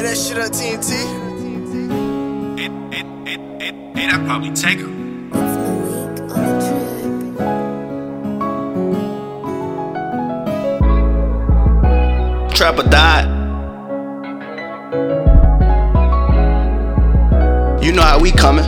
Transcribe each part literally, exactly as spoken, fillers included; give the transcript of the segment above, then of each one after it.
that shit up, T N T. It, it, it, it, it, I probably take her. Trapper died. You know how we coming.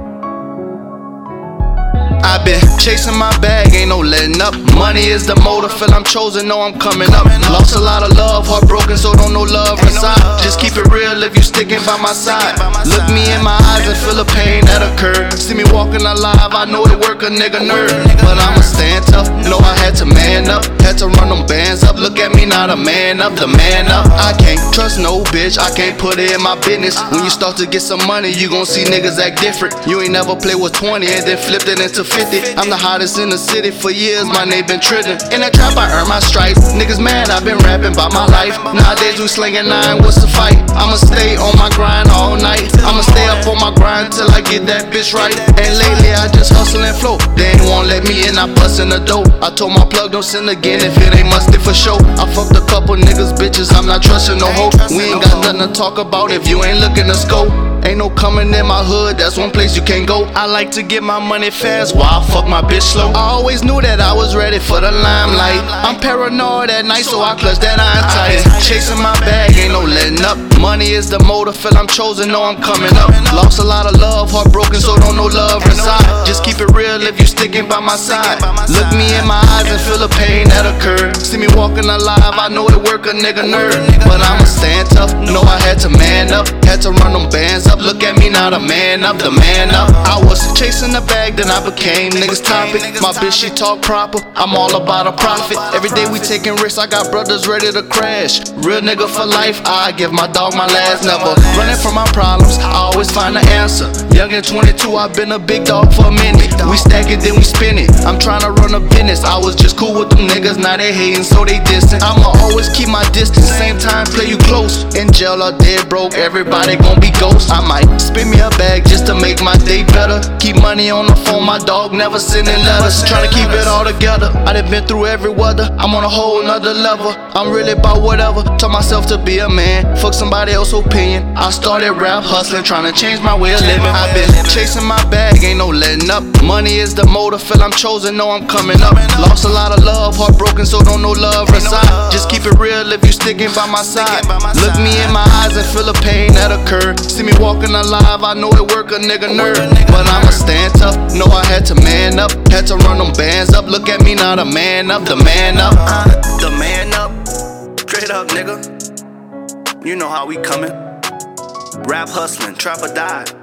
I've been chasing my bag, ain't no letting up. Money is the motive, feel I'm chosen, know I'm coming up. Lost a lot of love, heartbroken, so don't know love reside. Just keep it real if you sticking by my side. Look me in my eyes and feel the pain that occurred. See me walking alive, I know it work, a nigga nerd. But I'ma stand tough, know I had to man up. Had to run them bands up, look at me now, the man up, the man up. I can't trust no bitch, I can't put it in my business. When you start to get some money, you gon' see niggas act different. You ain't never played with twenty and then flipped it into fifty. I'm the hottest in the city for years, my name been trending. In that trap I earn my stripes. Niggas mad, I been rapping about my life. Nowadays we slinging nine, what's the fight? I'ma stay on my grind all night. I'ma stay up on my grind till I get that bitch right. And lately I just hustle and flow. They ain't won't let me in, I bust in the door. I told my plug don't send again if it ain't musty for show. I fucked a couple niggas, bitches, I'm not trusting no hoe. We ain't got nothing to talk about if you ain't looking to scope. Ain't no coming in my hood, that's one place you can't go. I like to get my money fast while I fuck my bitch slow. I always knew that I was ready for the limelight. I'm paranoid at night, so I clutch that iron tight. Chasing my bag, ain't no letting up. Money is the motive, feel I'm chosen, know I'm coming up. Lost a lot of love, heartbroken, so don't know love reside. Just keep it real if you sticking by my side. Look me in my eyes and feel the pain that occurred. See me walking alive, I know it work, a nigga nerd. But I'ma stand tough, know I had to man up. Had to run them bands up, look at me now, the man up, the man up. I was chasing the bag, then I became niggas topic. My bitch, she talk proper, I'm all about a profit. Every day we taking risks, I got brothers ready to crash. Real nigga for life, I give my dog my last. Never running from my problems, I always find the answer. Young and twenty-two, I've been a big dog for a minute. We stack it, then we spin it. I'm trying to run a business, I was just cool with them niggas, now they hating, so they distant. I'ma always keep my distance, same time play you close. In jail or dead broke, everybody gon' be ghosts. I might spin me a bag just to make my day better. Keep money on the phone, my dog never sending letters. Tryna keep it all together, I done been through every weather. I'm on a whole nother level, I'm really about whatever. Taught myself to be a man, fuck somebody else's opinion. I started rap hustling, tryna change my way of living. I've been chasing my bag, ain't no letting up. Money is the motive, feel I'm chosen, know I'm coming up. Lost a lot of love, heartbroken, so don't know love reside. Just keep it real if you sticking by my side. Look me in my eyes and feel the pain that occurred. See me walking alive, I know it work, a nigga nerd. But I'ma stand tough, know I had to man up. Had to run them bands up, look at me now, the man up, the man up. uh, The man up, straight up nigga. You know how we coming. Rap hustling, trapper died.